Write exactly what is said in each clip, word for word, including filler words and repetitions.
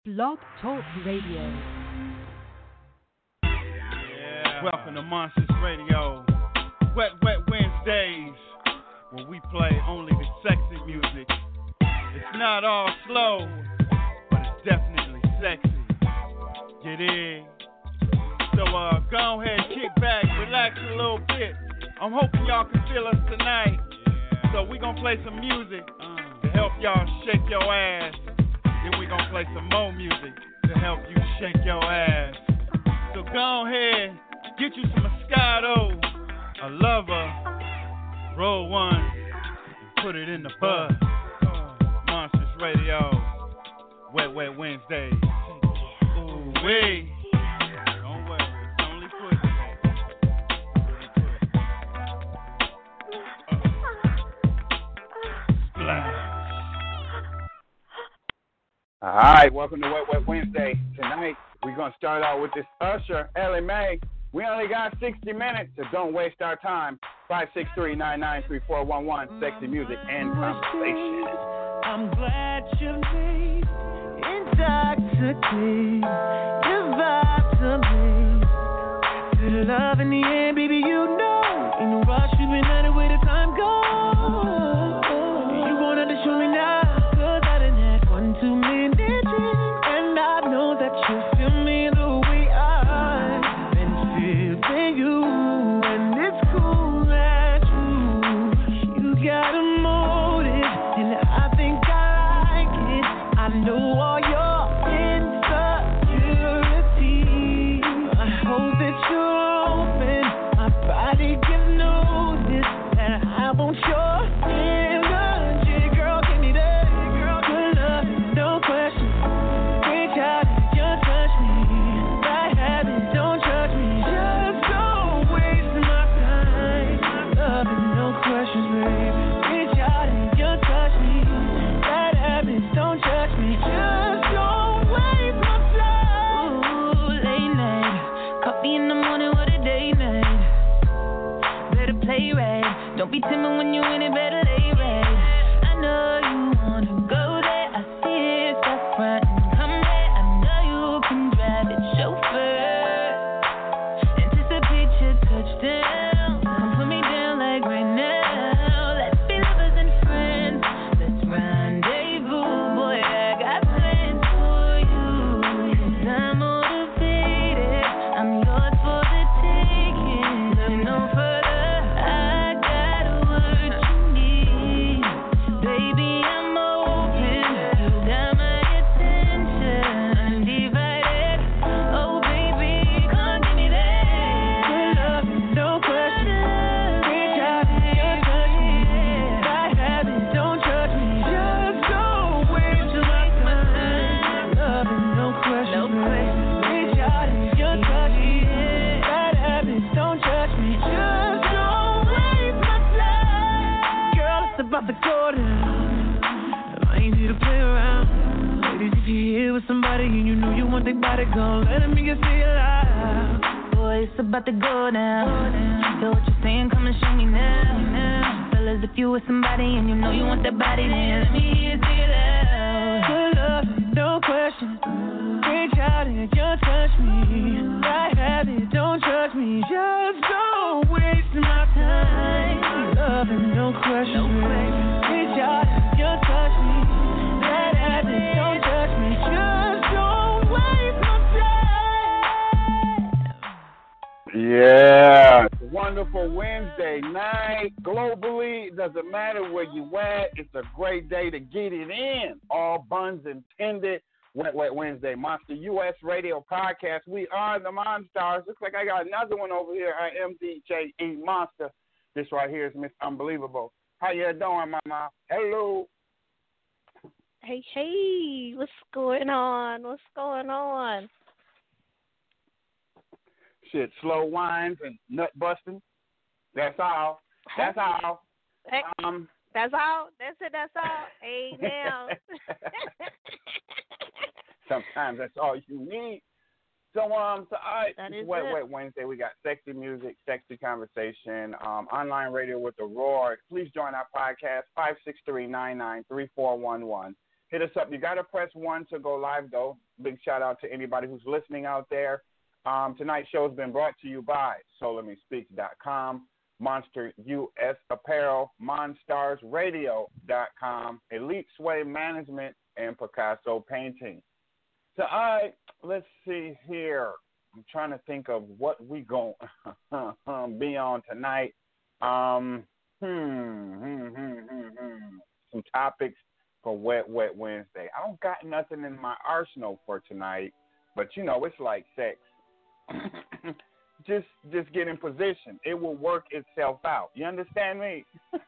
Blog Talk Radio. Yeah. Welcome to Monsters Radio. Wet, wet Wednesdays, where we play only the sexy music. It's not all slow, but it's definitely sexy. Get in. So uh, go ahead, kick back, relax a little bit. I'm hoping y'all can feel us tonight. Yeah. So we gonna play some music uh, to help y'all shake your ass. Then we gonna play some more music to help you shake your ass. So go ahead, get you some Moscato, a lover, roll one, and put it in the bud. Monsters Radio, Wet Wet Wednesdays. Ooh wee. Don't worry, it's only pussy. Splash. All right, welcome to Wet Wet Wednesday. Tonight, we're going to start out with this Usher, Ellie Mae. We only got sixty minutes, so don't waste our time. five six three, nine nine three four one one, sexy music and conversation. I'm glad you made intoxicating your vibe to me. Good love in the end, baby, you know. In the rush, you've been at it where the time goes. You wanted to show me now, cause I done had one too many drinks. And I know that you feel me the way I've been feeling you. And it's cool that you, you got a motive. And I think I like it. I know all your insecurities. I hope that you're open. My body can notice that I want your energy. Girl, give me that. Good love, no question. Reach out and just touch me. Bad habits, don't judge me. Just don't waste my time. Love and no questions, babe. Reach out and just touch me. Bad habits, don't judge me. Just don't waste my time. Ooh, late night. Coffee in the morning, what a day night. Better play right. Don't be timid when you in it, better lay right. I know you wanna go there. I see it, stop front and come there. I know you can drive it, chauffeur. Anticipate your touchdown. Come put me down like right now. Let's be lovers and friends. Let's rendezvous, boy. I got plans for you. Cause I'm motivated. I'm yours for the taking. Look no further. I got what you need. Baby, I'm open. You got my attention. Undivided. Oh, baby, come give me that. Good love, no question. Reach out and just touch me. Bad habits, don't judge me. Just don't waste my time. Love and no question. Reach out and just touch me. Bad habits, don't judge me. Just don't waste my time. Girl, it's about to go down. I ain't here to play around. Ladies, if you're here with somebody and you know you want their body gone, let me get say it loud. Boy, it's about to go down. So what you saying, come and show me now. Fellas, if you with somebody and you know you want that body, then let me hear you say it loud. Good love, no question. Reach out and just touch me. Right habit, don't judge me. Just don't waste my time. Love and no question. Reach out and just touch me. Right habit, don't judge me. Just don't waste my time. Yeah, it's a wonderful Wednesday night. Globally, it doesn't matter where you at. It's a great day to get it in. All buns intended. Wet Wet Wednesday, Monster U S Radio Podcast. We are the Monstars. Looks like I got another one over here. I am D J E Monster. This right here is Miss Unbelievable. How you doing, mama? Hello. Hey, hey, what's going on? What's going on? Shit, slow wines and nut busting. That's all. That's all. Hey, Um, that's all? That's it, that's all? Hey, now. Sometimes that's all you need. So, um, so all right, That it's is Wet it. Wet Wednesday. We got sexy music, sexy conversation, um, online radio with the roar. Please join our podcast, five six three, nine nine three four one one. Hit us up. You got to press one to go live, though. Big shout out to anybody who's listening out there. Um, tonight's show has been brought to you by Solar Me Speaks dot com, Monster U S Apparel, Monstars Radio dot com, Elite Sway Management, and Picasso Painting. So, all right, let's see here. I'm trying to think of what we going to be on tonight. Um, hmm, hmm, hmm, hmm, hmm. Some topics for Wet, Wet Wednesday. I don't got nothing in my arsenal for tonight, but, you know, it's like sex. just just get in position. It will work itself out. You understand me?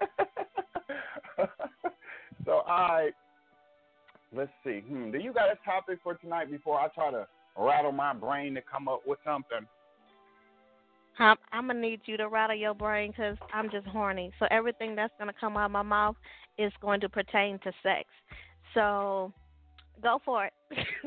So, all right, let's see. Hmm, do you got a topic for tonight before I try to rattle my brain to come up with something? I'm, I'm going to need you to rattle your brain because I'm just horny. So everything that's going to come out of my mouth is going to pertain to sex. So go for it.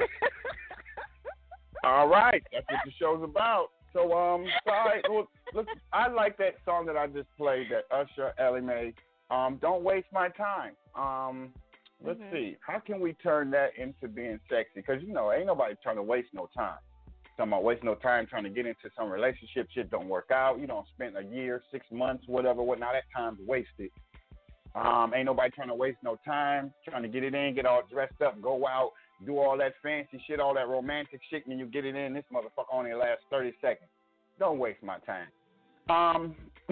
All right. That's what the show's about. So, um, sorry. Well, look, I like that song that I just played, that Usher, Ellie Mae. Um, Don't Waste My Time. Um, let's mm-hmm. see. How can we turn that into being sexy? Because, you know, ain't nobody trying to waste no time. Talking about waste no time trying to get into some relationship, shit don't work out. You don't spend a year, six months, whatever, whatnot. That time's wasted. Um, ain't nobody trying to waste no time trying to get it in, get all dressed up, go out, do all that fancy shit, all that romantic shit, and you get it in. This motherfucker only lasts thirty seconds. Don't waste my time. Um,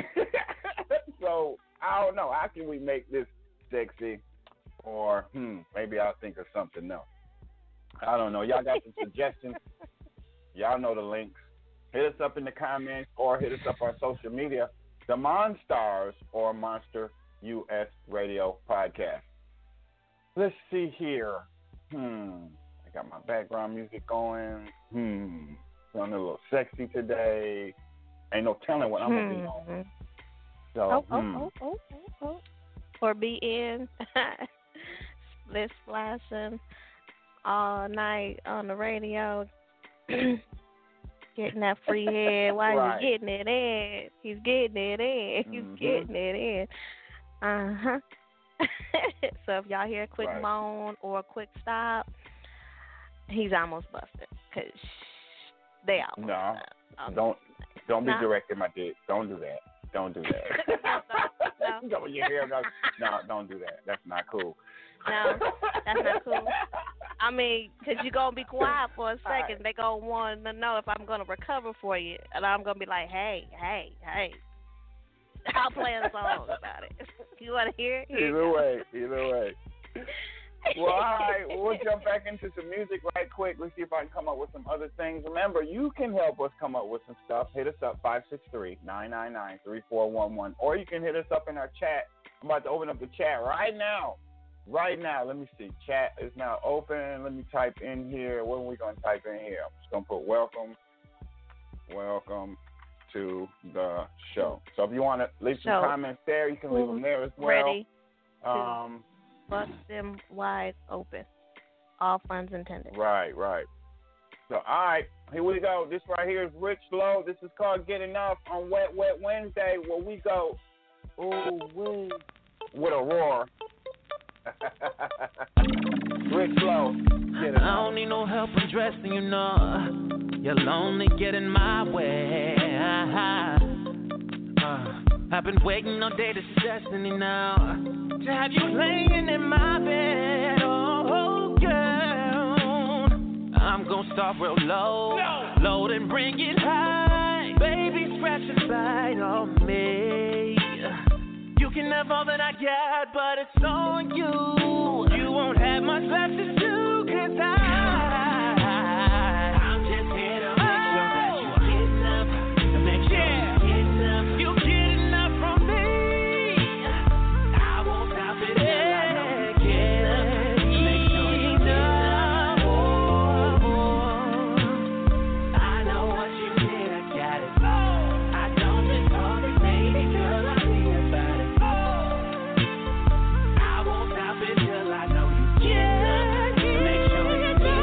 so I don't know. How can we make this sexy? Or hmm, maybe I'll think of something else. I don't know. Y'all got some suggestions? Y'all know the links. Hit us up in the comments or hit us up on social media. The Monstars or Monster U S Radio Podcast. Let's see here. Hmm. I got my background music going. Hmm. Feeling a little sexy today. Ain't no telling what I'm going to be on. So, oh, hmm. oh, oh, oh, oh, oh. Or be in. Split splashing all night on the radio. Getting that free head while right. he's getting it in. He's getting it in. He's mm-hmm. getting it in. Uh-huh. So if y'all hear a quick right. moan or a quick stop, he's almost busted. Because they almost No, um, don't don't be no. directing my dick. Don't do that. Don't do that. no. no. Your hair goes, no, don't do that. That's not cool. No, that's not cool. I mean, because you're going to be quiet for a second. Right. They're going to want to know if I'm going to recover for you. And I'm going to be like, hey, hey, hey. I'll play a song about it. You want to hear it? Here Either way, either way. Well, all right, we'll jump back into some music right quick. Let's see if I can come up with some other things. Remember, you can help us come up with some stuff. Hit us up, five six three, nine nine nine, three four one one. Or you can hit us up in our chat. I'm about to open up the chat right now. Right now, let me see. Chat is now open. Let me type in here. What are we going to type in here? I'm just going to put welcome. Welcome to the show. So if you want to leave some so, comments there, you can leave them there as well. Ready um, to bust them wide open. All funds intended. Right, right. So, all right, here we go. This right here is Rich Low. This is called Get Enough on Wet, Wet Wednesday, where we go, ooh, wee, with a roar. Rich Low, Get Enough. I don't need no help in dressing, you know. You'll only get in my way. Uh, I've been waiting all day, this is destiny now. To have you laying in my bed, oh girl. I'm gonna start real low, no. low and bring it high. Baby, scratch and bite on me. You can have all that I got, but it's on you. You won't have much left to do, cause I Yeah.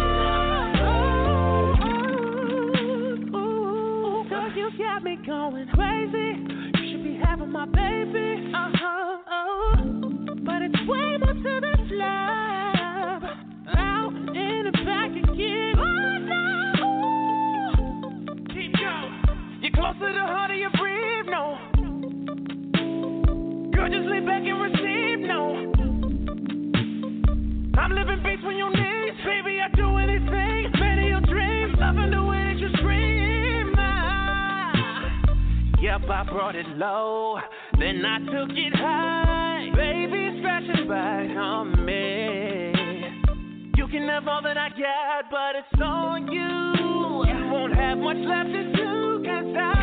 I brought it low, then I took it high. Baby, scratching back on me. You can have all that I got, but it's on you. You won't have much left to do, cause I,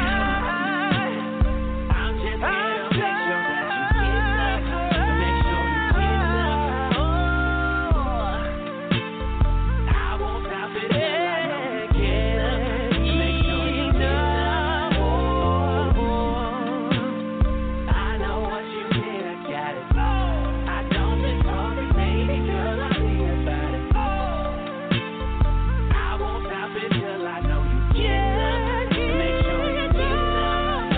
I'm just here to make sure that you get enough. To make sure you get enough. Oh, I won't stop it till I know you get enough. To make sure you get enough. Oh, I know what you need, I got it. I don't just talk it, baby, girl, I need about it. I won't stop it till I know you get enough. To make sure you get enough.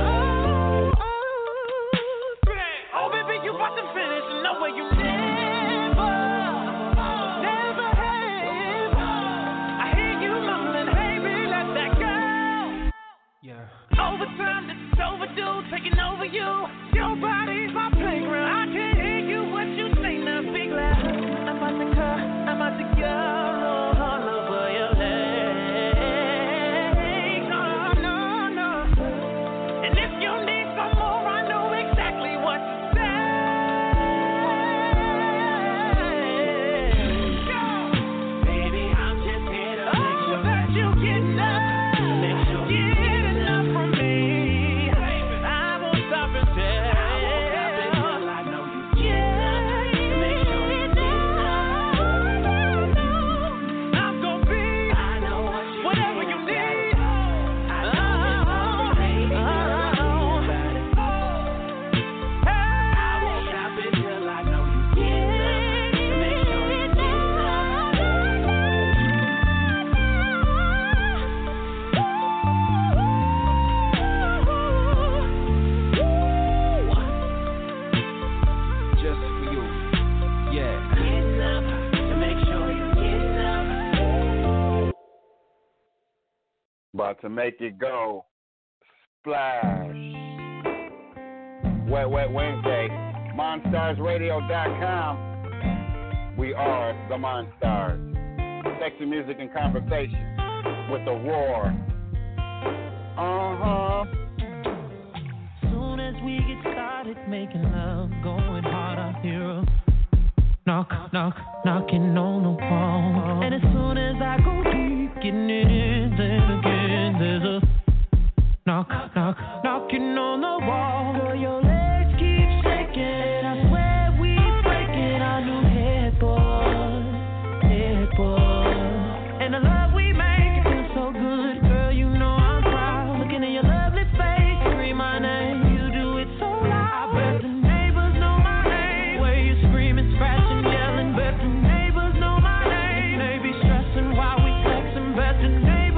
Oh, baby, you about to finish in no way you never, never have. I hear you mumbling, hey, baby, let that go. Yeah. Overtime, this is overdue, taking over you. Your body's my playground. I can hear you, what you say now, big loud. I'm about to cut, I'm about to go all over your legs. No, no, no. And if you need some more, I know exactly what to say. Go. Baby, I'm just here to make sure that you get enough. Make sure you get enough from me. I won't stop until I know you get enough. Make sure you get enough. I'm gonna be whatever you need. I know it's all baby, girl, I need about it. I won't stop it till I know you get enough. Make sure you get Just for you. Yeah. Get enough. To make sure you get enough. But to make it go, splash. Wet Wet Wednesday, monstars radio dot com. We are the Monstars. Sexy music and conversation with the roar. Uh-huh. Soon as we get started making love, going hard, I hear a knock, knock, knocking on the wall. And as soon as I go deep, getting it in, then again there's a knock, knock, knocking on the wall. Girl, your legs keep shaking, I swear we breaking our new headboard, headboard. And the love we make, it feels so good, girl, you know I'm proud. Looking at your lovely face, scream my name, you do it so loud. I bet the neighbors know my name, where you screaming, scratching, yelling, bet the neighbors know my name. They be stressing while we flexing, bet the neighbors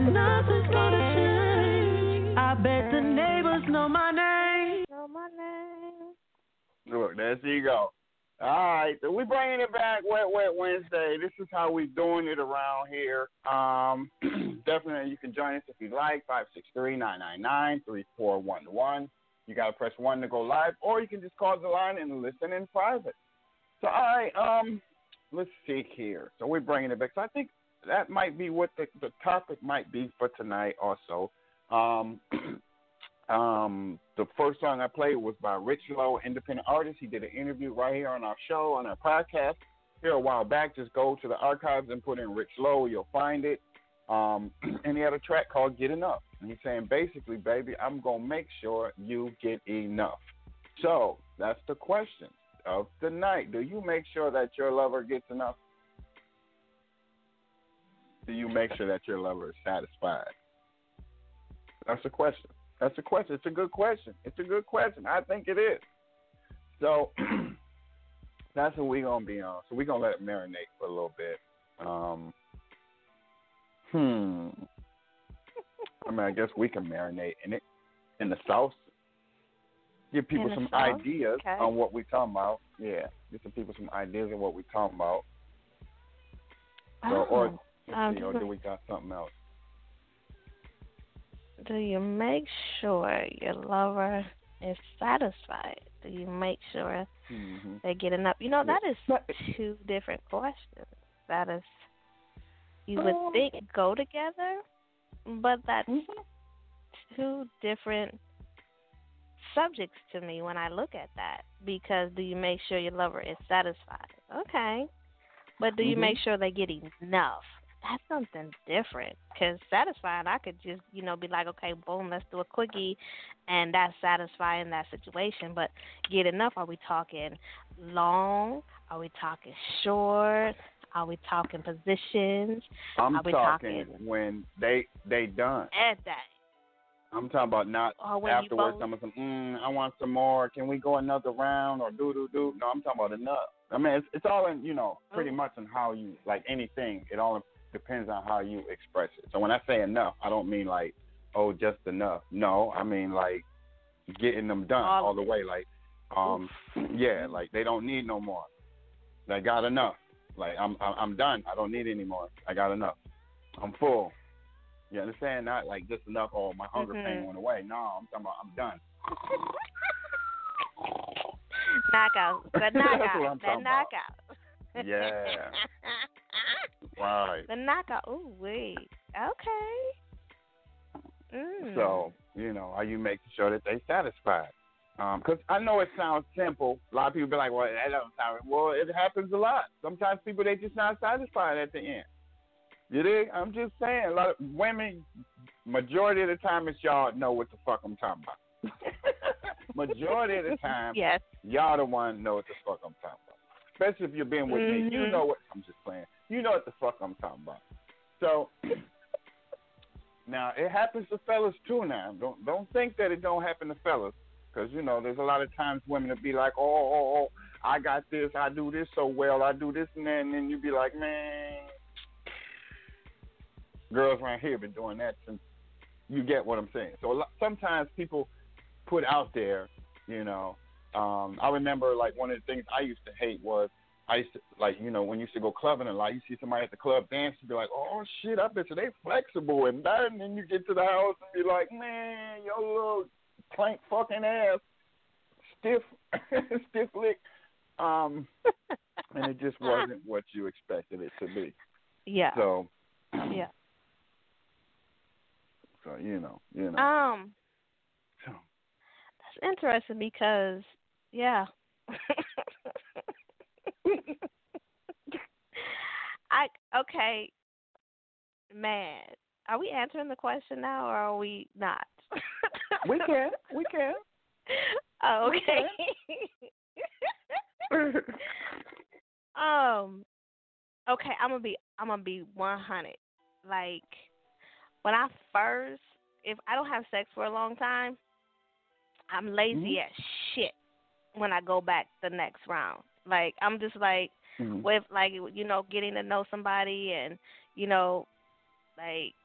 nothing's gonna change. I bet the neighbors know my name. Know my name. Look, there you go. All right, so we're bringing it back, Wet Wet Wednesday. This is how we're doing it around here. Um, definitely, you can join us if you like, five six three, nine nine nine, three four one one. You got to press one to go live, or you can just call the line and listen in private. So, all right, um, let's see here. So we're bringing it back. So I think that might be what the, the topic might be for tonight also. Um Um, the first song I played was by Rich Lowe, independent artist. He did an interview right here on our show, on our podcast here a while back. Just go to the archives and put in Rich Lowe. You'll find it. Um, and he had a track called Get Enough. And he's saying, basically, baby, I'm going to make sure you get enough. So that's the question of the night. Do you make sure that your lover gets enough? Do you make sure that your lover is satisfied? That's the question. That's a question. It's a good question. It's a good question. I think it is. So that's what we're going to be on. So we're going to let it marinate for a little bit. Um, hmm. I mean, I guess we can marinate in it, in the sauce. Give people some sauce? ideas Okay. on what we're talking about. Yeah. Give some people some ideas on what we're talking about. So, Oh, or, let's um, see, or do we got something else? do you make sure your lover is satisfied? Do you make sure Mm-hmm. they get enough? You know, that is But- two different questions. That is, you would Um, think go together, but that's Mhm. two different subjects to me when I look at that. Because do you make sure your lover is satisfied? Okay. But do you Mhm. make sure they get enough? That's something different. Because satisfied, I could just, you know, be like, okay, boom, let's do a quickie, and that's satisfying that situation. But get enough, are we talking long? Are we talking short? Are we talking positions? I'm Are we talking, talking- when they they done. At that. I'm talking about not Or when you afterwards. both- I'm some, mm, I want some more. Can we go another round or do do do? No, I'm talking about enough. I mean, it's it's all in, you know, pretty Oh. much on how you, like anything. It all depends on how you express it. So when I say enough, I don't mean like, oh, just enough. No, I mean like getting them done All all, of the it. way. Like, um, yeah, like they don't need no more. They got enough. Like I'm I'm I'm done. I don't need any more. I got enough. I'm full. You understand? Not like just enough. Oh, my hunger Mhm. pain went away. No, I'm talking about I'm done. Knockout. The That's knockout. what I'm the talking about. knockout. Yeah. Right. The knockout. Ooh, wait. Okay. Mm. So, you know, are you making sure that they satisfied? Because I know it sounds simple. A lot of people be like, well, that doesn't sound. Well, it happens a lot. Sometimes people, they just not satisfied at the end. You dig? I'm just saying. A lot of women, majority of the time, it's y'all know what the fuck I'm talking about. Majority of the time, Yes. y'all the one know what the fuck I'm talking about. Especially if you're being with me. You Mhm. know what, I'm just playing. You know what the fuck I'm talking about. So, now, it happens to fellas too now. Don't don't think that it don't happen to fellas. Because, you know, there's a lot of times women will be like, oh, oh, oh, I got this, I do this so well, I do this and that, and then you be like, man, girls around here been doing that since, you get what I'm saying. So a lot, sometimes people put out there, you know, um, I remember like one of the things I used to hate was, I used to, like, you know, when you used to go clubbing a lot, you see somebody at the club dance, you be like, oh, shit, I bet you they flexible and that, and then you get to the house and be like, man, your little plank fucking ass, stiff, stiff lick, um, and it just wasn't what you expected it to be. Yeah. So, yeah. so you know, you know. Um, So, that's interesting because, yeah. I okay, man. Are we answering the question now, or are we not? we can, we can. Oh, We okay. um. Okay, I'm gonna be. I'm gonna be one hundred. Like when I first, if I don't have sex for a long time, I'm lazy Mhm. as shit when I go back the next round. Like I'm just like Mhm. with like you know getting to know somebody and you know like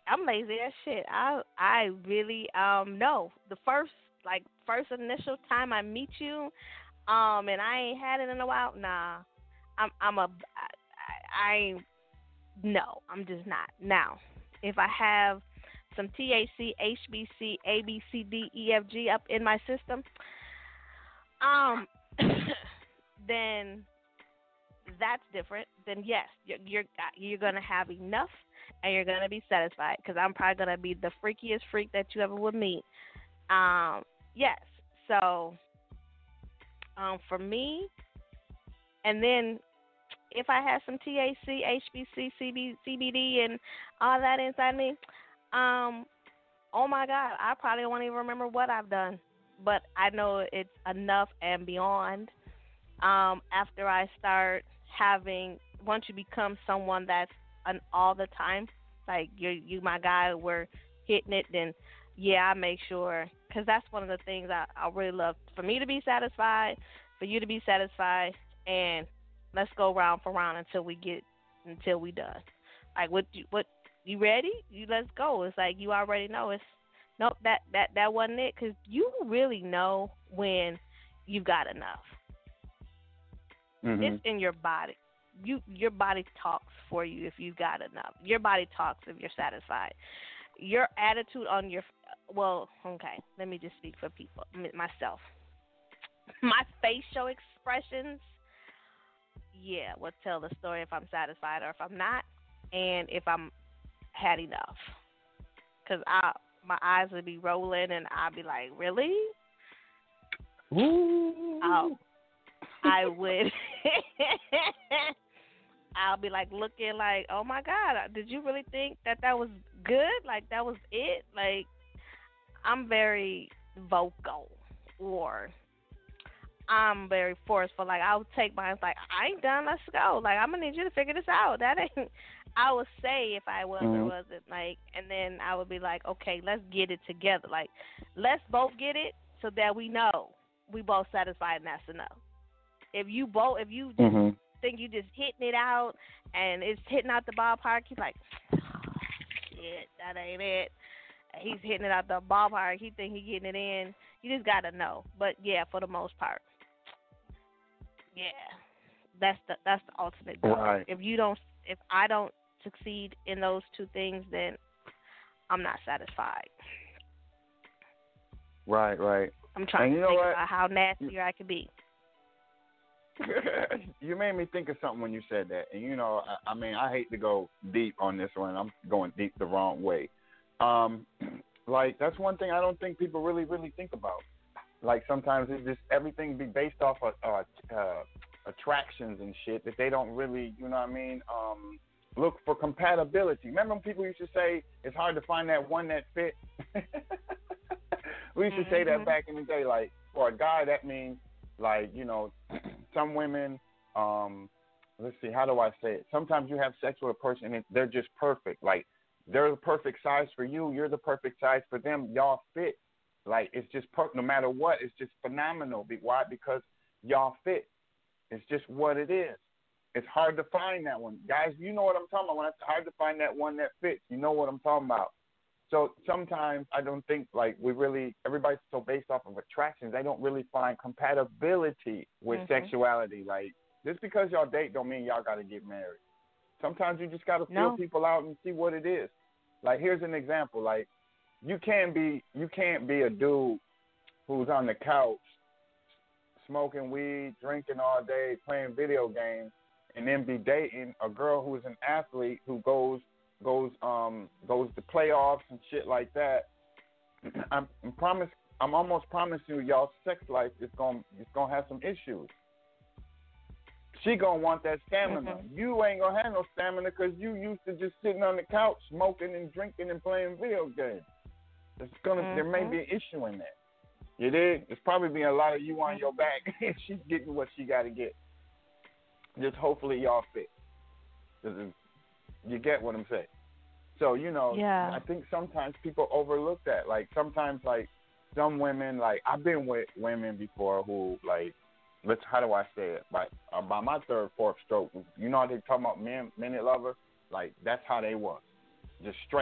I'm lazy as shit. I I really um no. The first like first initial time I meet you, um, and I ain't had it in a while. Nah, I'm I'm a I, I ain't no. I'm just not. Now, if I have some T H C, H B C, A B C D, E F G up in my system, um, then that's different. Then yes, you're you're, you're gonna have enough, and you're gonna be satisfied. Because I'm probably gonna be the freakiest freak that you ever would meet. Um, yes. So, um, for me, and then if I had some T H C, H B C, C B, C B D, and all that inside me, um, oh my God, I probably won't even remember what I've done. But I know it's enough and beyond. Um, after I start having, once you become someone that's an all the time, like you, you my guy, we're hitting it, then yeah, I make sure, because that's one of the things I, I really love, for me to be satisfied, for you to be satisfied, and let's go round for round until we get, until we done. Like, what you, what, you ready? You let's go. It's like you already know. It's, nope, that, that, that wasn't it, because you really know when you've got enough. Mm-hmm. It's in your body. You, your body talks for you if you've got enough. Your body talks if you're satisfied. Your attitude on your, well, okay, let me just speak for people, myself. My facial expressions, yeah, will tell the story if I'm satisfied or if I'm not, and if I'm had enough. Because I, my eyes would be rolling, and I'd be like, really? Ooh. Oh, I would. I'll be like looking like, oh my God, did you really think that that was good? Like that was it? Like I'm very vocal, or I'm very forceful. Like I'll take mine like, I ain't done, let's go. Like I'm gonna need you to figure this out. That ain't. I would say if I was mm-hmm. or wasn't, like, and then I would be like, okay, let's get it together. Like let's both get it so that we know we both satisfied and that's enough. If you both, if you just mm-hmm. think you just hitting it out and it's hitting out the ballpark, he's like, oh, shit, that ain't it. He's hitting it out the ballpark. He think he getting it in. You just gotta know. But yeah, for the most part, yeah, that's the that's the ultimate goal. Right. If you don't, if I don't succeed in those two things, then I'm not satisfied. Right, right. I'm trying and to you know think what? about how nastier I could be. You made me think of something when you said that. And, you know, I, I mean, I hate to go deep on this one. I'm going deep the wrong way. Um, like, that's one thing I don't think people really, really think about. Like, sometimes it's just everything be based off of uh, uh, attractions and shit that they don't really, you know what I mean, um, look for compatibility. Remember when people used to say it's hard to find that one that fit? We used to mm-hmm. say that back in the day. Like, for a guy, that means, like, you know, some women, um, let's see, how do I say it? Sometimes you have sex with a person and they're just perfect. Like, they're the perfect size for you. You're the perfect size for them. Y'all fit. Like, it's just perfect. No matter what, it's just phenomenal. Why? Because y'all fit. It's just what it is. It's hard to find that one. Guys, you know what I'm talking about. When it's hard to find that one that fits, you know what I'm talking about. So sometimes I don't think, like, we really, everybody's so based off of attractions, they don't really find compatibility with mm-hmm. sexuality. Like, just because y'all date don't mean y'all got to get married. Sometimes you just got to feel no. people out and see what it is. Like, here's an example. Like, you can't be, you can't be a dude who's on the couch smoking weed, drinking all day, playing video games, and then be dating a girl who is an athlete who goes goes um goes to playoffs and shit like that. I'm, I'm promise I'm almost promising you, y'all sex life is gonna it's gonna have some issues. She gonna want that stamina. Mm-hmm. You ain't gonna have no stamina because you used to just sitting on the couch smoking and drinking and playing video games. It's gonna mm-hmm. there may be an issue in that. You dig? There's probably being a lot of you on your back and she's getting what she got to get. Just hopefully y'all fit. You get what I'm saying? So, you know, yeah. I think sometimes people overlook that. Like, sometimes, like, some women, like, I've been with women before who, like, let's, how do I say it? Like, uh, by my third, fourth stroke, you know how they talk about men, minute lovers? Like, that's how they was. Just straight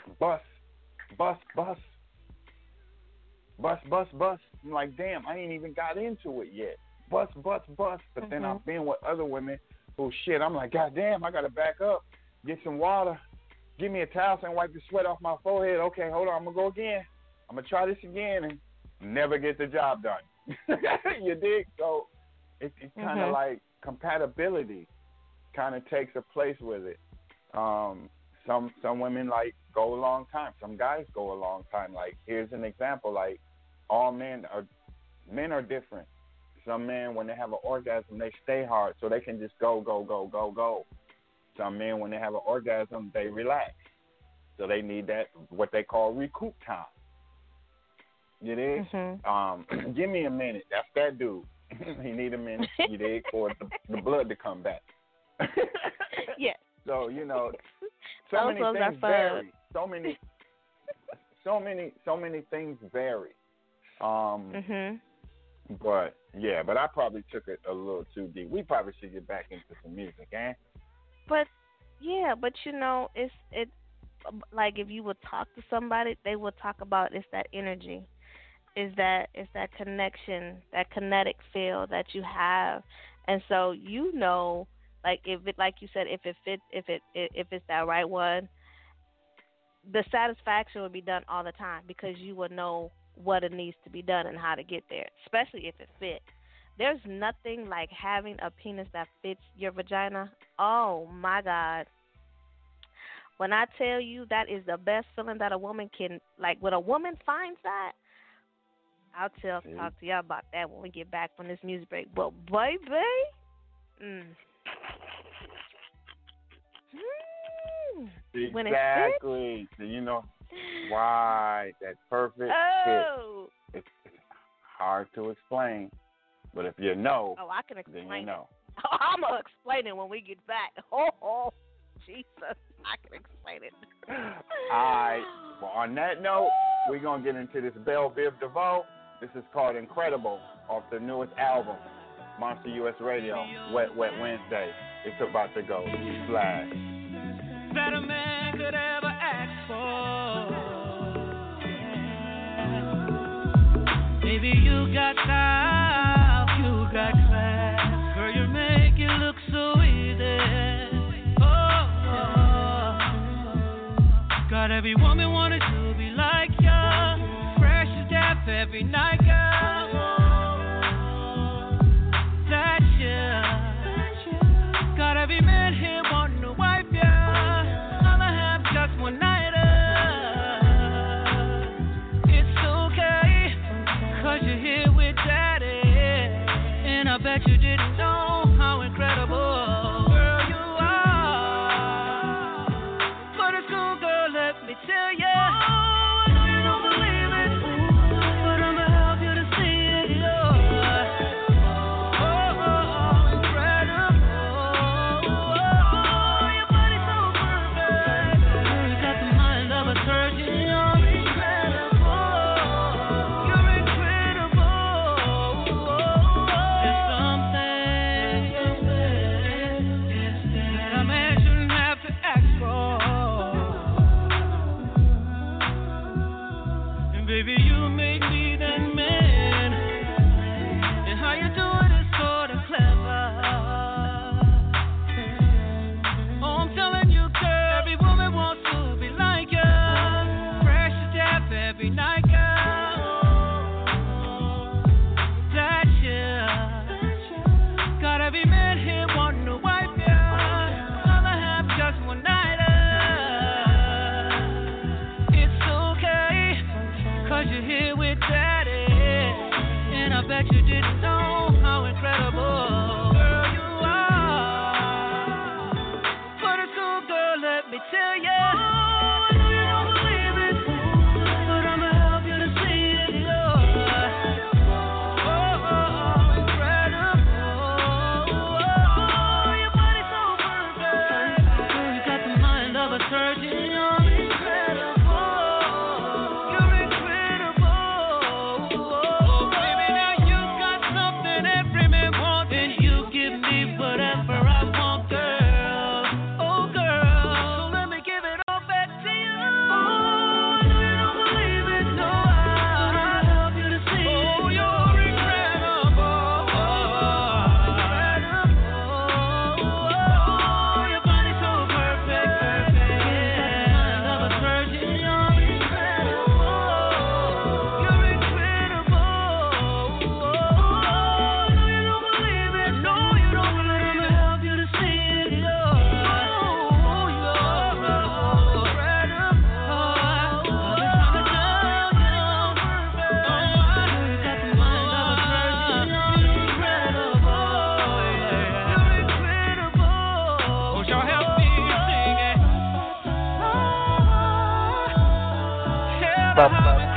bus, bus, bus, bus, bus, bus. I'm like, damn, I ain't even got into it yet. Bus, bus, bus. But mm-hmm. then I've been with other women who shit. I'm like, God damn, I gotta back up, get some water, give me a towel and wipe the sweat off my forehead. Okay, hold on, I'm gonna go again. I'm gonna try this again and never get the job done. You dig? So it, it's kind of mm-hmm. like compatibility kind of takes a place with it. Um, some some women like go a long time. Some guys go a long time. Like here's an example. Like all men are men are different. Some men, when they have an orgasm, they stay hard so they can just go, go, go, go, go. Some men, when they have an orgasm, they relax. So they need that, what they call recoup time. You dig? Mm-hmm. Um, give me a minute. That's that dude. He need a minute, you dig, for the, the blood to come back. Yeah. So, you know, so many things vary. So many, so many, so many things vary. Um, mm-hmm. But, yeah, but I probably took it a little too deep. We probably should get back into some music, eh? But, yeah, but, you know, it's, it, like, if you would talk to somebody, they would talk about it's that energy. Is that, it's that connection, that kinetic feel that you have. And so, you know, like, if it, like you said, if it fits, if it, if it's that right one, the satisfaction would be done all the time because you would know what it needs to be done and how to get there, especially if it fits. There's nothing like having a penis that fits your vagina. Oh, my God. When I tell you that is the best feeling that a woman can, like, when a woman finds that, I'll tell, mm. talk to y'all about that when we get back from this music break. But, baby, mm. Mm. When exactly. So, you know, why that perfect oh. fit. It's, it's hard to explain, but if you know, oh, I can explain then you know. It. I'm gonna explain it when we get back. Oh, oh Jesus, I can explain it. All right. Well, on that note, we're gonna get into this Belle Biv DeVoe. This is called Incredible off the newest album, Monster U S Radio, Wet Wet Wednesday. It's about to go. Flash. That a man could ever ask for. Baby, you got style, you got class. Girl, you make it look so easy. Oh, oh. Got every woman wanted to be like ya. Fresh as death every night, girl. That's ya. Got every man here wanting to wipe ya. I'ma have just one night. You're here with daddy, and I bet you didn't know how incredible, girl, you are. But it's cool, girl, let me tell ya. ba, ba, ba.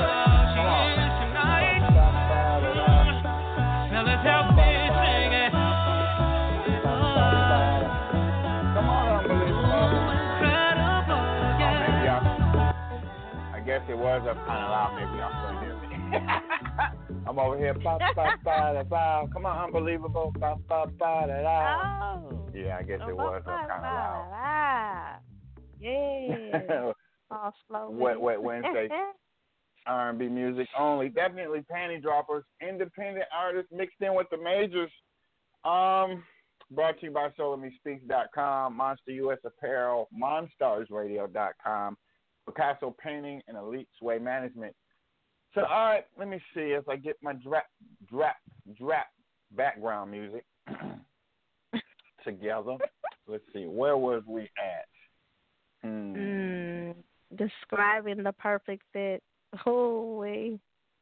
I guess it was up kind of loud. Maybe y'all couldn't hear me. I'm over here. Ba, ba, ba, da, ba. Come on, unbelievable. Ba, ba, ba, da, da. Oh. Yeah, I guess it was up kind of loud. Yeah. All slow. Wet, wet Wednesday. R and B music only. Definitely panty droppers. Independent artists mixed in with the majors. Um, brought to you by solar me speaks dot com, Monster U S Apparel, monstars radio dot com, Picasso Painting, and Elite Sway Management. So, all right, let me see as I get my drap, drap, drap background music together. Let's see, where was we at? Hmm. Mm, describing the perfect fit. Oh, wait.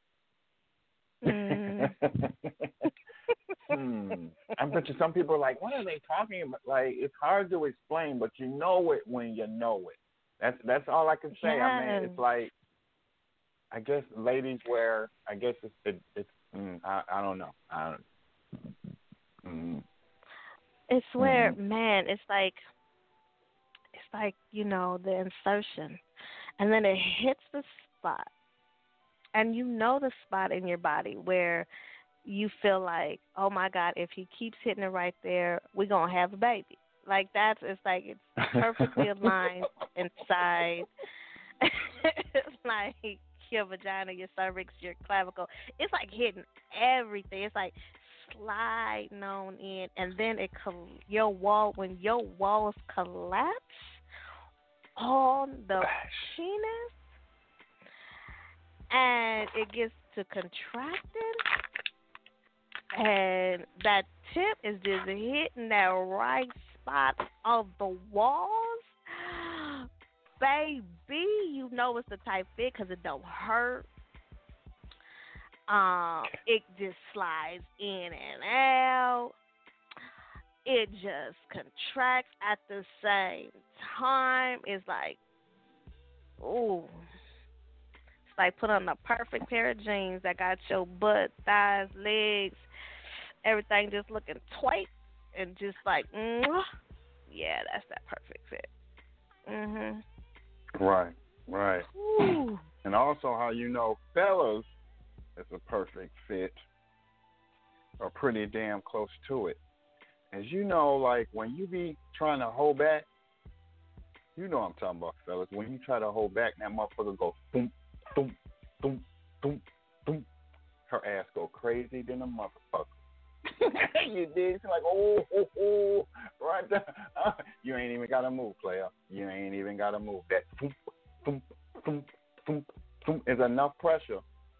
Mm. hmm. I bet you some people are like, what are they talking about? Like, it's hard to explain, but you know it when you know it. That's that's all I can say. Yes. I mean, it's like, I guess ladies wear, I guess it's, it, it's mm, I, I don't know. I don't, mm. It's where, mm. man, it's like, it's like, you know, the insertion. And then it hits the spot. And you know the spot in your body where you feel like, oh, my God, if he keeps hitting it right there, we're going to have a baby. Like, that's, it's like it's perfectly aligned inside. It's like your vagina, your cervix, your clavicle. It's like hitting everything. It's like sliding on in. And then it your wall, when your walls collapse on the penis, and it gets to contracting, and that tip is just hitting that right spot of the walls, baby, you know it's the type fit because it don't hurt. Um, it just slides in and out. It just contracts at the same time. It's like, ooh. It's like put on the perfect pair of jeans that got your butt, thighs, legs, everything just looking tight and just like, mwah. Yeah, that's that perfect fit. Mhm. Right, right. Ooh. And also how you know fellas is a perfect fit or pretty damn close to it. As you know, like when you be trying to hold back, you know what I'm talking about, fellas. When you try to hold back, that motherfucker go boom, boom, boom, boom, boom. Her ass go crazy than a motherfucker. You did. She's like, oh, oh, oh, right there. Uh, you ain't even got to move, player. You ain't even got to move. That boom, boom, boom, boom, boom is enough pressure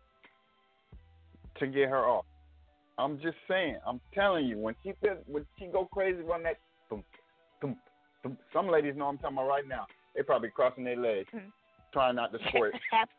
to get her off. I'm just saying. I'm telling you, when she feel, when she go crazy on that boom, boom, boom. Some ladies know I'm talking about right now. They probably crossing their legs, mm-hmm. trying not to squirt.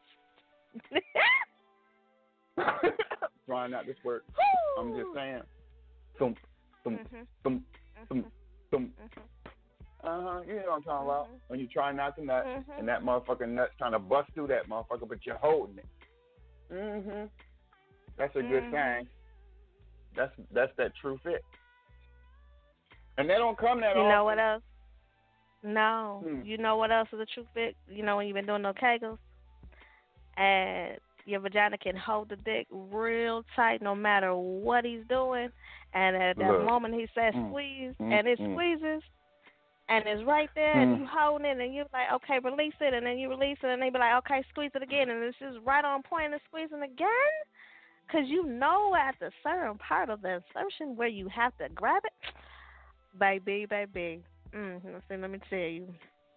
Trying not to squirt. I'm just saying. Thump, thump, mm-hmm. thump, thump, thump. Mm-hmm. Uh-huh. You know what I'm talking about. Mm-hmm. When you try not to nut, mm-hmm. and that motherfucking nut's trying to bust through that motherfucker, but you're holding it. Mm-hmm. That's a good mm-hmm. thing. That's that's that true fit. And they don't come that you often. You know what else? No. Hmm. You know what else is a true fit? You know when you've been doing those kegels? And your vagina can hold the dick real tight no matter what he's doing. And at that Look. moment he says mm. squeeze, mm. and it mm. squeezes, and it's right there, mm. and you holding it, and you're like, okay, release it, and then you release it, and they be like, okay, squeeze it again, and it's just right on point and squeezing again. Because you know at the certain part of the insertion where you have to grab it, baby, baby. Mm, let's see, let me tell you.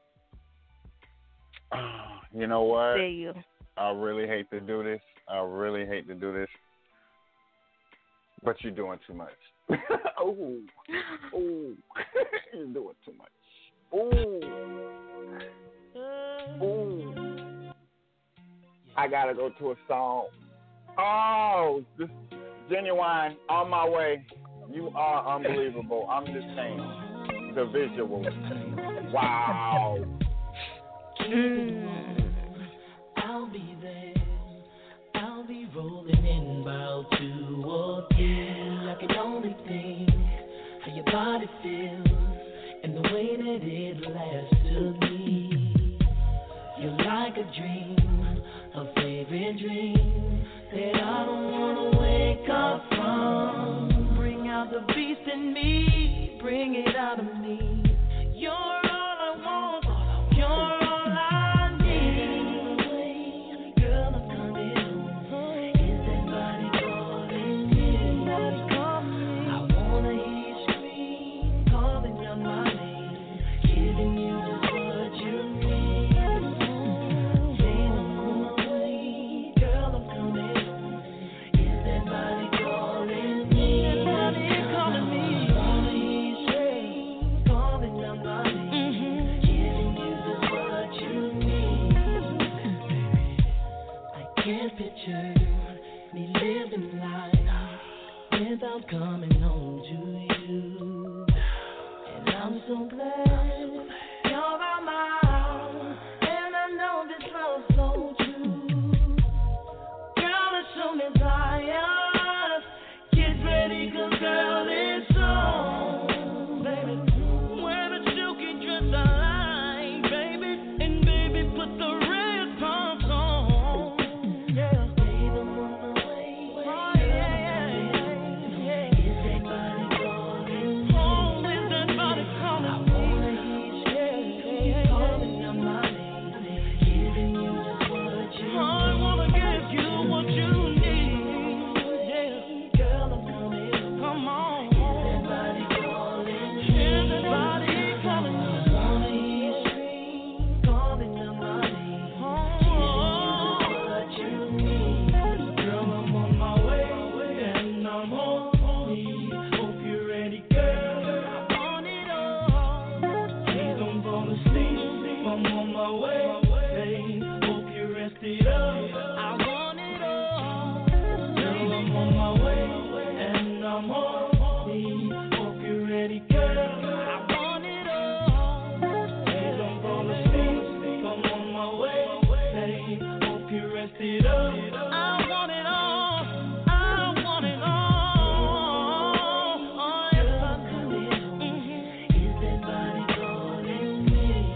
You know what? Tell you. I really hate to do this. I really hate to do this. But you're doing too much. Ooh. Ooh. You're doing too much. Ooh. Ooh. I got to go to a song. Oh, this Genuine, on my way. You are unbelievable. I'm just saying. The visual. Wow. Mm. I'll be there. about you again. I can only think how your body feels and the way that it lasts to me. You're like a dream, a favorite dream that I don't wanna wake up from. Bring out the beast in me, bring it out of me. You're all I want, you're all I need. Girl, I'm coming home. Is that body calling me? I wanna hear you scream, calling out my name, giving you just what you need. Say no more, please. Girl, I'm coming home. Is that body calling me? Is that body calling me? I wanna hear you scream, calling out my name, giving you just what you need. I can't picture me living life without coming home to you. And I'm so glad you're all mine. And I know this love's so true. Girl, as soon as I ask, get ready, 'cause girl, it's on. Baby, wear the silky dress I like, baby. And baby, put the red pumps on. Yeah, baby, I'm on the way. Oh, yeah, yeah, yeah. Is that body calling? Oh, is that body calling? I wanna hear you scream, calling out my name, giving you just what you need. I wanna give you what you need. Yeah, girl, I'm coming home. Come on. Is that body calling? Is that body calling? I wanna hear you scream, calling out my name, giving you just what you need. Girl, I'm on my way, and I'm on me. Hope you're ready, girl. I want it all. Please don't fall asleep. I'm on my way. Hey, hope you're rested up. I want it all. Girl, I'm on my way, and I'm on me. Hope you're ready, girl. I want it all. Please don't fall asleep. I'm on my way. Hey, hope you're rested up. I want it all. I want it all. Oh, yes, I do. Is that body calling me?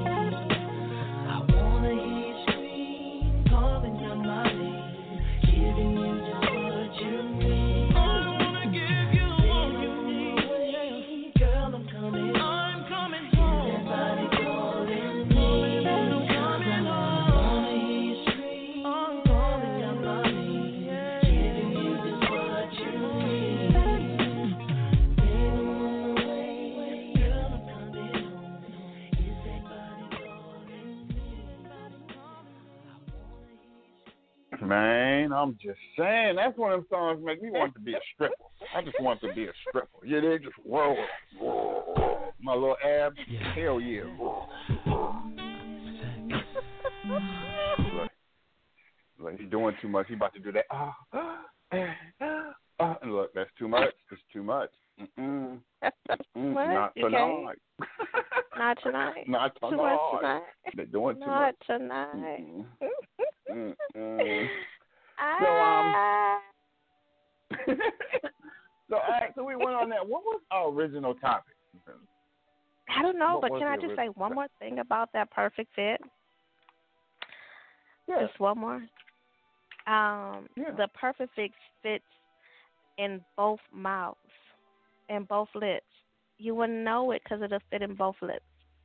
I wanna hear you scream, calling out my name, giving you just what you need. I wanna give you what you need. Girl, I'm coming. I'm coming home. Is that body calling me? I'm coming home. I wanna hear you scream, calling out my name, giving you just what you need. Baby, I'm on the way. Girl, I'm coming home. Is that body calling me? Man, I'm just saying. That's one of them songs make me want to be a stripper. I just want to be a stripper. Yeah, they just roll, roll. My little abs. Hell yeah. Look, look, he's doing too much. He about to do that. Ah, ah, ah, ah. And look, that's too much. It's too much. Mm-mm. Mm-mm. What? Not You tonight. Not tonight. Not Too much tonight. tonight. They're doing too Not much. tonight. Mm-mm. Mm-mm. Ah. So, all right, so we went on that. What was our original topic? I don't know, What but was can I the just say original one more thing about that perfect fit? Yeah. Just one more. Um, Yeah. The perfect fit fits in both mouths and both lips. You wouldn't know it because it'll fit in both lips.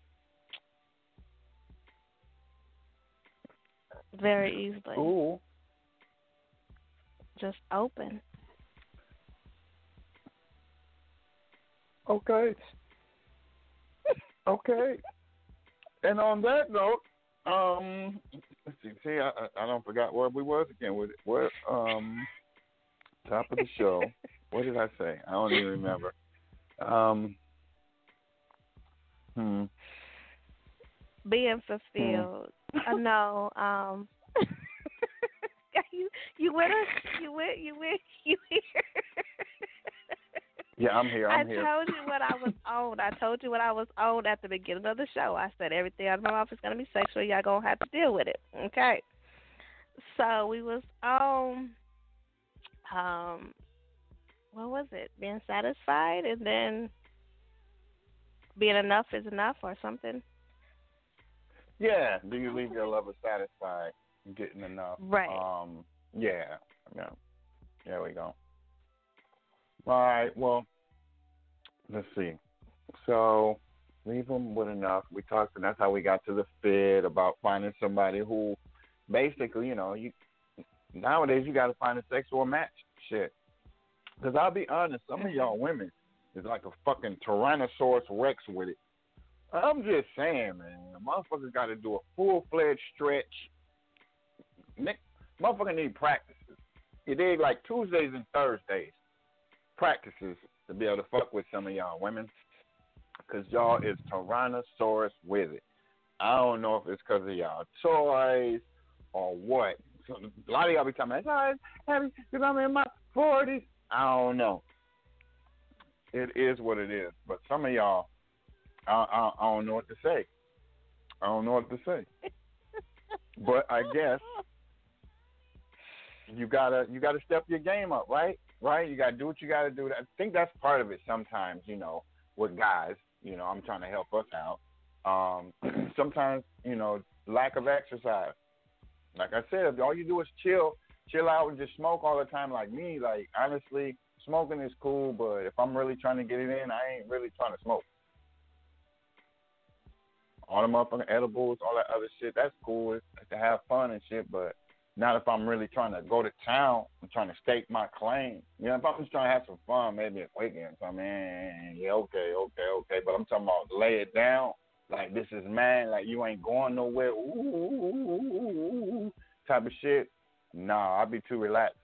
Very easily. Ooh. Just open. Okay. Okay. And on that note, um, let's see. See, I, I I don't forgot where we was again with it. Where um, top of the show. What did I say? I don't even remember. Um. Hmm. Being fulfilled. I know. Um, you you with us? You with you with you here? Yeah, I'm here. I'm I here. told you what I was on. I told you what I was on at the beginning of the show. I said everything out of my mouth is gonna be sexual. Y'all gonna have to deal with it. Okay. So we was on um, what was it? Being satisfied, and then being enough is enough, or something. Yeah. Do you leave your lover satisfied, getting enough? Right. Um. Yeah. Yeah. There we go. All right. Well, let's see. So leave them with enough. We talked, and that's how we got to the fit about finding somebody who, basically, you know, you nowadays you got to find a sexual match. Shit. Because I'll be honest, some of y'all women is like a fucking Tyrannosaurus Rex with it. I'm just saying, man, motherfuckers got to do a full fledged stretch. Nick, motherfucker need practices. You dig, like Tuesdays and Thursdays, practices to be able to fuck with some of y'all women. Because y'all is Tyrannosaurus with it. I don't know if it's because of y'all toys or what. So a lot of y'all be telling me, oh, it's heavy because I'm in my forties. I don't know. It is what it is. But some of y'all, I, I, I don't know what to say. I don't know what to say. But I guess you gotta you gotta step your game up, right? Right? You gotta do what you gotta do. I think that's part of it. Sometimes, you know, with guys, you know, I'm trying to help us out. Um, sometimes, you know, lack of exercise. Like I said, if all you do is chill, chill out and just smoke all the time like me, like, honestly, smoking is cool, but if I'm really trying to get it in, I ain't really trying to smoke. All the motherfucking edibles, all that other shit, that's cool. It's to have fun and shit, but not if I'm really trying to go to town. I'm trying to stake my claim. You know, if I'm just trying to have some fun, maybe a weekend, so I mean, yeah, okay, okay, okay. But I'm talking about lay it down. Like, this is mine. Like, you ain't going nowhere. Ooh, type of shit. Nah, I'll be too relaxed.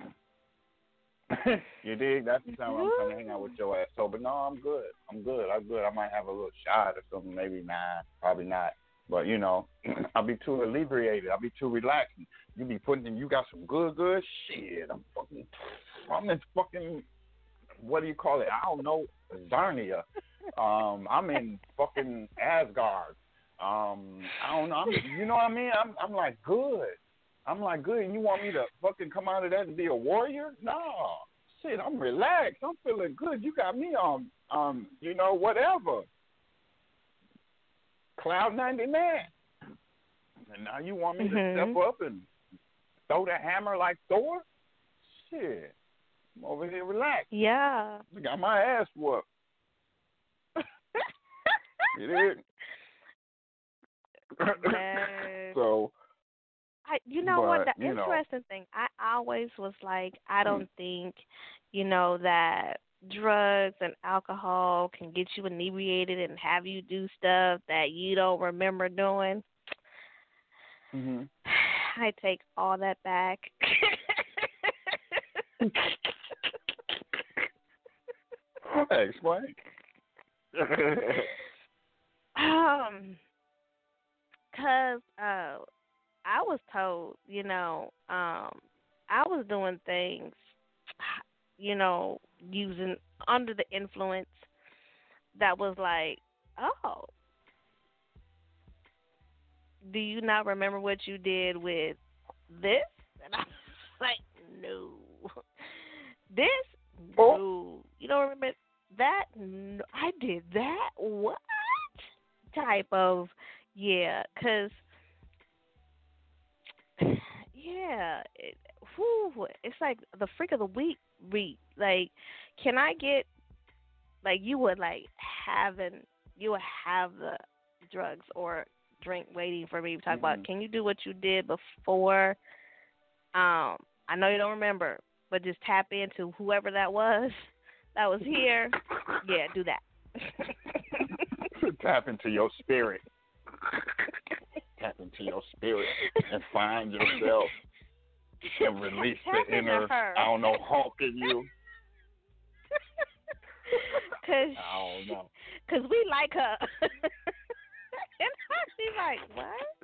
You dig? That's the time I'm trying to hang out with your ass. So, but no, I'm good. I'm good. I'm good. I might have a little shot or something. Maybe nah, probably not. But, you know, I'll be too alleviated. I'll be too relaxed. You be putting in, you got some good, good shit. I'm fucking, I'm in fucking, what do you call it? I don't know, Zarnia. Um, I'm in fucking Asgard. Um, I don't know. I'm, you know what I mean? I'm, I'm like, good. I'm like, good. And you want me to fucking come out of that and be a warrior? No. Shit, I'm relaxed. I'm feeling good. You got me on, um, you know, whatever. Cloud ninety-nine. And now you want me mm-hmm. to step up and throw the hammer like Thor? Shit. I'm over here relaxed. Yeah. I got my ass whooped. You did. So, I, you know but, what? The you interesting know. thing, I always was like, I don't think, you know, that drugs and alcohol can get you inebriated and have you do stuff that you don't remember doing. Mm-hmm. I take all that back. Hey, explain. um, cause uh, I was told, you know, um, I was doing things, you know, using under the influence that was like, oh, do you not remember what you did with this? And I was like, no. This? Oh. No. You don't remember that? No. I did that? What? Type of, yeah, because, yeah, it, whew, it's like the freak of the week, week. Like, can I get, like, you would, like, having, you would have the drugs or drink waiting for me to talk mm-hmm. about, can you do what you did before? Um, I know you don't remember, but just tap into whoever that was that was here. Yeah, do that. Tap into your spirit. Tap into your spirit and find yourself and release Tap the inner, her. I don't know, Hulk in you. Cause, I don't know. Because we like her. And she's like,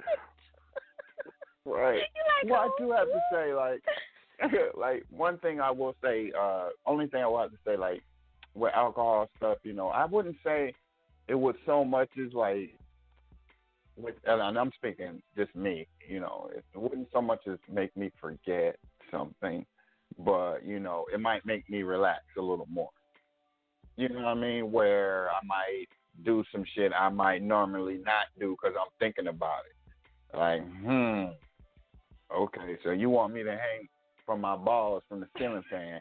what? Right. You like well, who? I do have to say, like, like one thing I will say, uh, only thing I will have to say, like, with alcohol stuff, you know, I wouldn't say it was so much as, like, with, and I'm speaking just me, you know, it wouldn't so much as make me forget something. but you know, it might make me relax a little more. You know what I mean? Where I might do some shit I might normally not do because I'm thinking about it. Like, hmm, okay, so you want me to hang from my balls from the ceiling fan?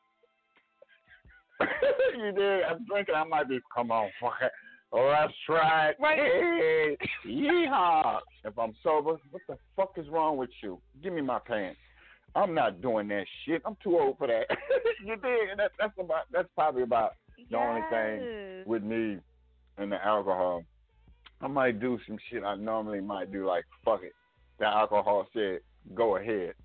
You did. I'm drinking. I might be. Come on, fuck it. Let's try it. Right. Hey, yeehaw. If I'm sober, what the fuck is wrong with you? Give me my pants. I'm not doing that shit. I'm too old for that. You did. That, that's about. That's probably about the yes. only thing with me and the alcohol. I might do some shit I normally might do. Like fuck it. The alcohol said, go ahead.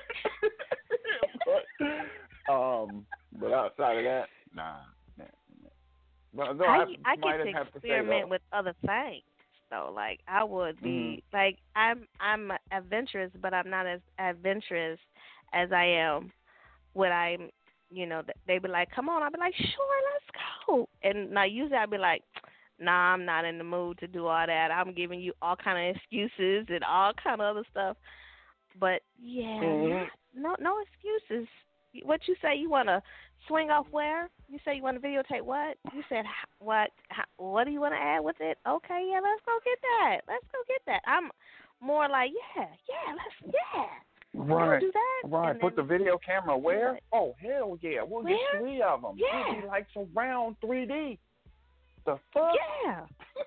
but, um, but outside of that, nah. nah, nah. But no, I, I, I might get to have to experiment say with other things. So, like, I would be mm-hmm. like, I'm I'm adventurous, but I'm not as adventurous as I am when I'm, you know, they be like, come on. I'll be like, sure, let's go. And now usually I'll be like, nah, I'm not in the mood to do all that. I'm giving you all kind of excuses and all kind of other stuff. But yeah, mm-hmm. no, no excuses. What you say? You want to swing off where? You say you want to videotape what? You said what? How, what do you want to add with it? Okay, yeah, let's go get that. Let's go get that. I'm more like, yeah, yeah, let's, yeah. Right, do that. right. Put the video camera where? Oh, hell yeah. We'll where? get three of them. Yeah. It'll be like surround three D. The fuck? Yeah.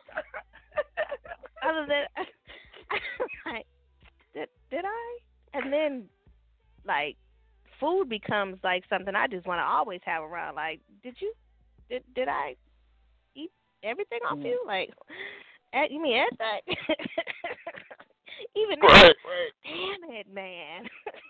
Other than, like, did, did I? And then, like, food becomes like something I just want to always have around. Like, did you, did did I eat everything off mm. you? Like, you mean everything? Even right, now, right. Damn it, man.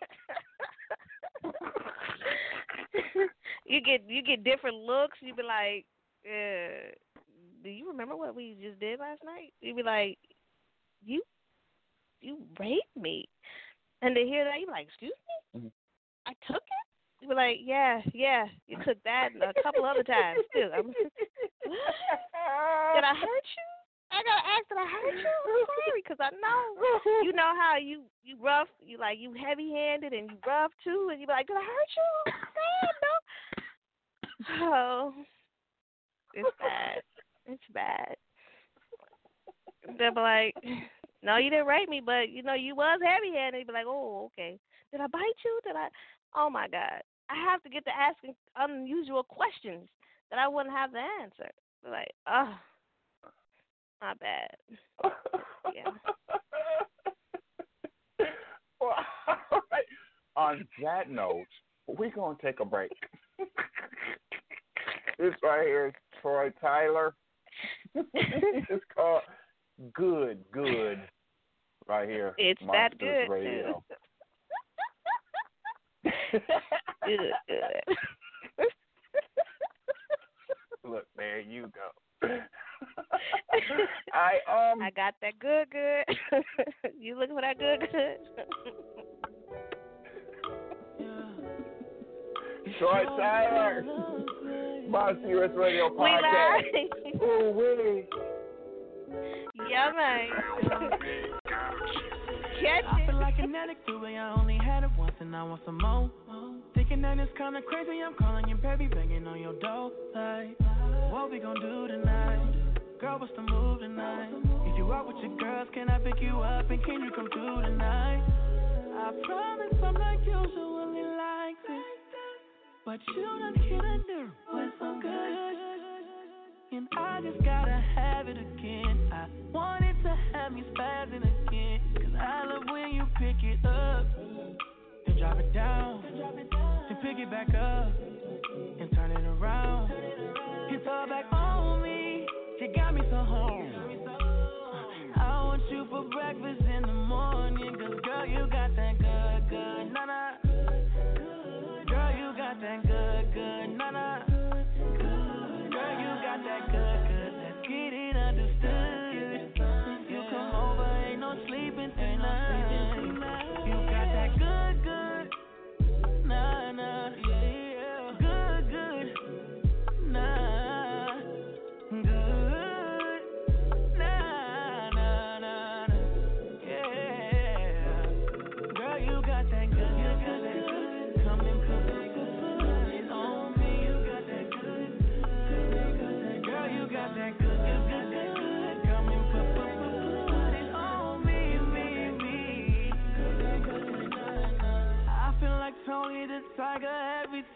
you get you get different looks. You be like, uh, do you remember what we just did last night? You be like, you you raped me, and to hear that, you be like, excuse me, mm-hmm. I took it. You be like, yeah, yeah, you took that and a couple other times too. I'm, did I hurt you? I gotta ask, did I hurt you? I'm sorry, because I know. You know how you, you rough, you like, you heavy-handed and you rough, too, and you be like, did I hurt you? Man, no. Oh, it's bad. It's bad. They'll be like, no, you didn't rape me, but, you know, you was heavy-handed. You'd be like, oh, okay. Did I bite you? Did I? Oh, my God. I have to get to asking unusual questions that I wouldn't have the answer. Like, oh. Not bad. Yeah. Well, all right. On that note, we're going to take a break. This right here is Troy Tyler. It's called Good, Good. Right here. It's Monsters that good. Radio. Good, good. Look, there you go. I um I got that good good. You looking for that good good? Troy Tyler, Monsters Radio Podcast. We live. Ooh wee. Yeah, man. Catch I it. feel like an addict the way I only had it once and I want some more. Thinking that it's kinda crazy, I'm calling you baby, banging on your door. Like, what we gon' do tonight? Girl, what's the move tonight? If you out with your girls, can I pick you up and can you come through tonight? I promise I'm not usually like this, but you done hit a nerve with some good, and I just gotta have it again. I wanted to have me spazzing again, cause I love when you pick it up and drop it down, and pick it back up and turn it around and throw it back on me. You got me so home. I want you for breakfast in the morning, cause girl, you got that good, good, na-na. Girl, you got that good, good, na-na. Girl, you got that good, good, let's get it understood. You come over, ain't no sleeping tonight. You got that good, good, na-na. Good, good, nah. Good.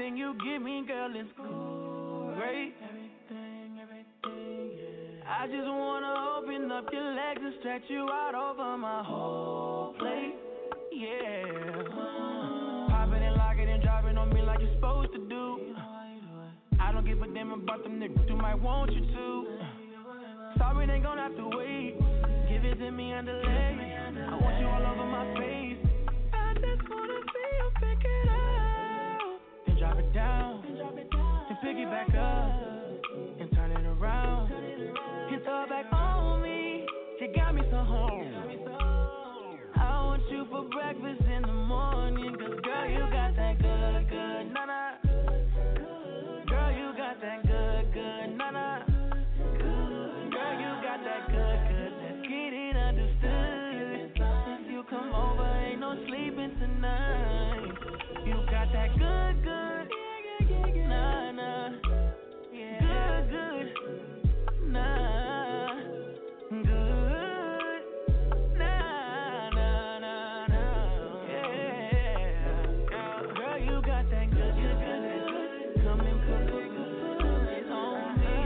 Everything you give me, girl, is great. Everything, everything, yeah. I just wanna open up your legs and stretch you out over my whole plate. Yeah. Popping and locking and dropping on me like you're supposed to do. I don't give a damn about them niggas who might want you to. Sorry, they gon' have to wait. Give it to me under leg. I want you all over my face. I just wanna see you pick it up, then drop it down, then pick it back up, and turn it around. You throw it back on me. You got me so home. I want you for breakfast in the morning. Cause girl, you got that good, good, na-na. Girl, you got that good, good, na-na. Girl, you got that good, good. Let's get it understood. If you come over, ain't no sleeping tonight. You got that good, good, na-na. Good, good, nah. Good, nah, nah, nah, nah. Yeah. Girl, you got that good, good, good. Come and put, put, put, put it on me.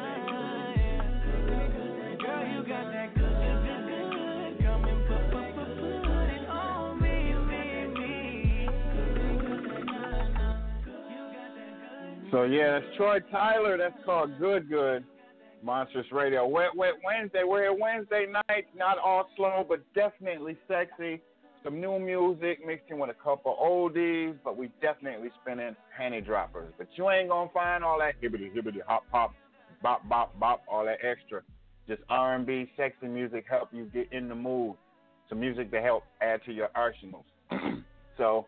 Girl, you got that good, good, good, good. Come and put, put, put, put it on me, me, me. So yeah, that's Troy Tyler. That's called Good Good. Monstrous Radio. Wet Wet Wednesday. We're here Wednesday night. Not all slow, but definitely sexy. Some new music mixed in with a couple oldies, but we definitely spinning panty droppers. But you ain't gonna find all that hibbity hibbity hop hop, bop bop bop, all that extra. Just R and B, sexy music help you get in the mood. Some music to help add to your arsenals. So,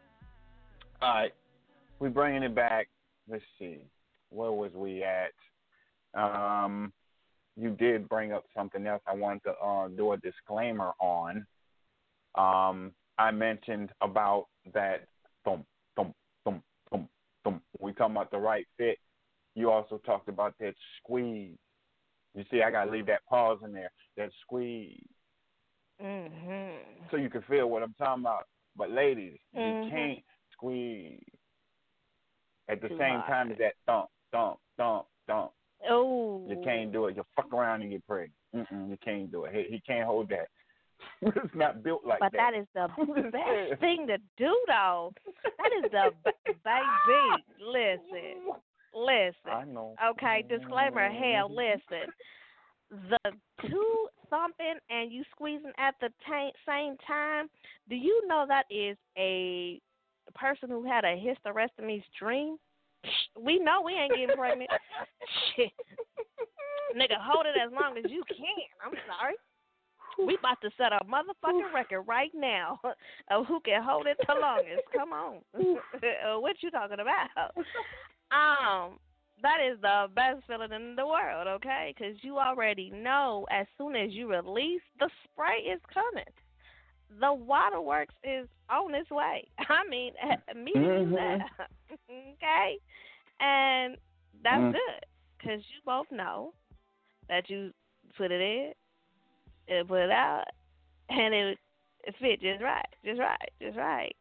all right, we bringing it back. Let's see, where was we at? Um, you did bring up something else I wanted to uh, do a disclaimer on. Um, I mentioned about that thump, thump, thump, thump, thump. We talking about the right fit. You also talked about that squeeze. You see, I got to leave that pause in there. That squeeze. Mm-hmm. So you can feel what I'm talking about. But ladies, Mm-hmm. you can't squeeze at the Too same hard. time as that thump, thump, thump, thump. Oh. You can't do it. You fuck around and get pregnant. Mm-mm, you can't do it. He, he can't hold that. It's not built like but that. that is the best thing to do, though. That is the b- baby. Listen, listen. I know. Okay, disclaimer. Hell, listen. The two thumping and you squeezing at the t- same time. Do you know that is a person who had a hysterectomy's dream? We know we ain't getting pregnant. Shit. Nigga, hold it as long as you can. I'm sorry. We about to set a motherfucking record right now of who can hold it the longest. Come on. What you talking about? Um, that is the best feeling in the world, okay? Because you already know as soon as you release, the spray is coming. The waterworks is on its way. I mean, immediately Mm-hmm. there. Okay? And that's Mm. good because you both know that you put it in, and put it out, and it, it fit just right, just right, just right.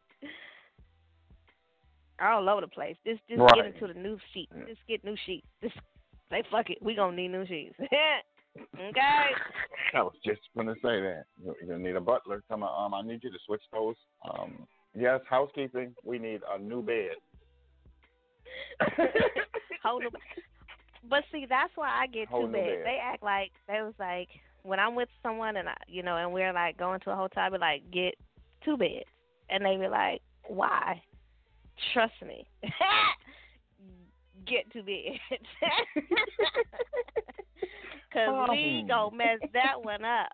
All over the place. Just, just Right. get into the new sheet. Just get new sheets. Just say, fuck it, we gonna need new sheets. Okay? I was just gonna say that. You're gonna need a butler. Come on, um, I need you to switch those. Um, yes, housekeeping. We need a new bed. Hold on. But see, that's why I get Hold two no beds. bed. They act like they was like when I'm with someone and I, you know, and we're like going to a hotel, I be like, get two beds, and they be like, why? Trust me, get two beds, cause we gon' mess that one up.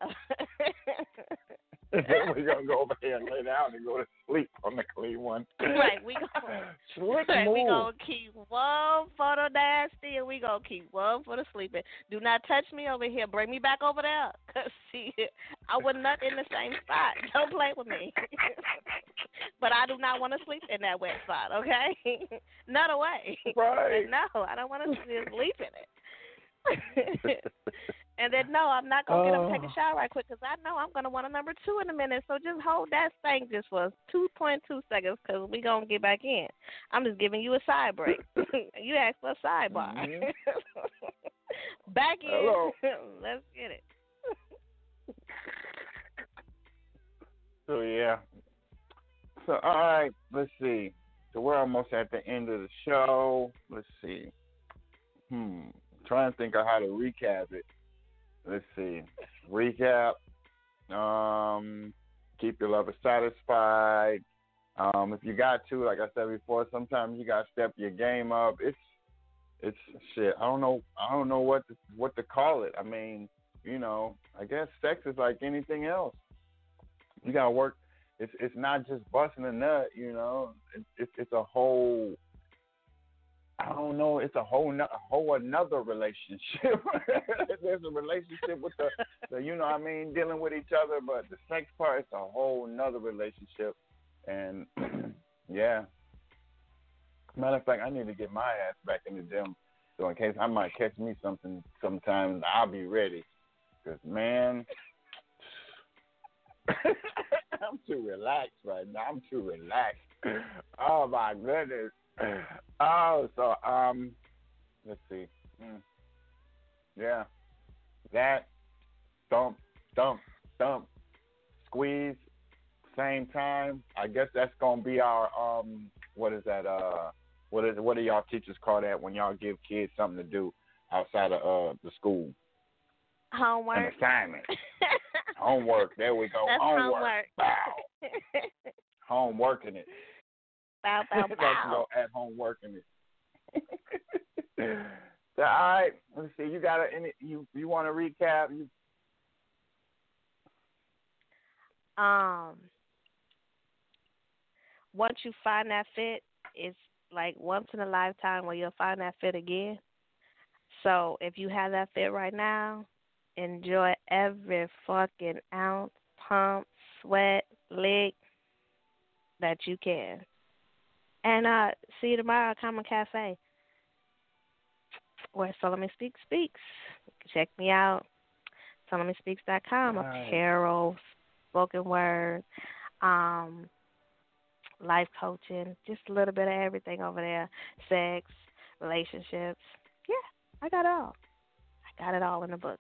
We're gonna go over here and lay down and go to sleep on the clean one. Right, we gonna Slick right, we move. gonna keep one for the nasty and we gonna keep one for the sleeping. Do not touch me over here. Bring me back over there. Cause see, I was not in the same spot. Don't play with me. But I do not want to sleep in that wet spot. Okay, not away. Right. No, I don't want to sleep in it. And then, no, I'm not going to get up and Oh. take a shower right quick because I know I'm going to want a number two in a minute. So just hold that thing just for two point two seconds because we're going to get back in. I'm just giving you a side break. You asked for a sidebar. Mhm. Back in. Hello. Let's get it. So, yeah. So, all right, let's see. So we're almost at the end of the show. Let's see. Hmm. Trying to think of how to recap it. Let's see. Recap. Um, keep your lover satisfied. Um, if you got to, like I said before, sometimes you gotta step your game up. It's it's shit. I don't know. I don't know what to, what to call it. I mean, you know, I guess sex is like anything else. You gotta work. It's it's not just busting a nut. You know, it's it's, it's a whole. I don't know. It's a whole, no, a whole another relationship. There's a relationship with the, the, you know what I mean, dealing with each other, but the sex part is a whole another relationship. And, yeah. Matter of fact, I need to get my ass back in the gym. So in case I might catch me something sometime, I'll be ready. Because, man, I'm too relaxed right now. I'm too relaxed. Oh, my goodness. Oh, so um, let's see. Mm. Yeah, that thump, thump, thump, squeeze, same time. I guess that's gonna be our um. What is that? Uh, what is what do y'all teachers call that when y'all give kids something to do outside of uh the school? Homework. An assignment. Homework. There we go. That's homework. homework. Bow. Homeworking it. Bow, bow, Let's bow. go at home working it. So, all right, let's see. You got any? You you want to recap? You... Um, once you find that fit, it's like once in a lifetime where you'll find that fit again. So if you have that fit right now, enjoy every fucking ounce, pump, sweat, lick that you can. And uh, see you tomorrow at Common Cafe, where Solomon Speaks speaks. Check me out, solomon speaks dot com. Right. Apparel, spoken word, um, life coaching, just a little bit of everything over there. Sex, relationships. Yeah, I got it all. I got it all in the books.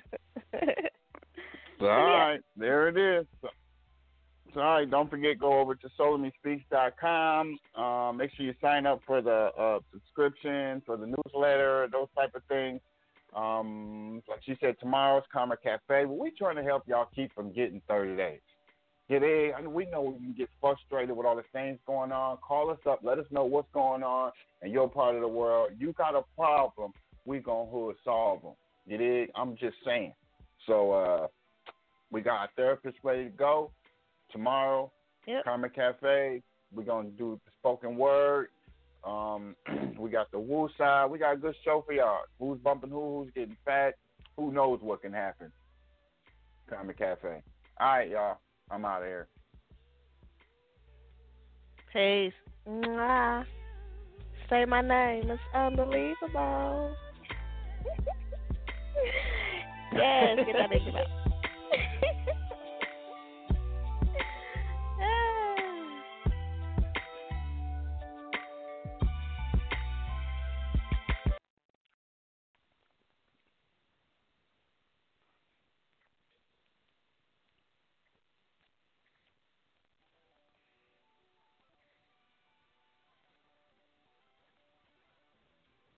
All right, there it is. So, all right, don't forget, go over to solomon speaks dot com. Um, make sure you sign up for the uh, subscription, for the newsletter, those type of things. Um, like she said, tomorrow's Karma Cafe. But we're trying to help y'all keep from getting thirty days. Get in. I mean, we know you get frustrated with all the things going on. Call us up. Let us know what's going on in your part of the world. You got a problem, we going to solve them. You dig? I'm just saying. So uh, we got our therapist ready to go. Tomorrow, yep. Karma Cafe, we're going to do the spoken word. Um, we got the woo side. We got a good show for y'all. Who's bumping who, who's getting fat. Who knows what can happen. Karma Cafe. All right, y'all. I'm out of here. Peace. Mwah. Say my name. It's unbelievable. Yes, get that nigga out.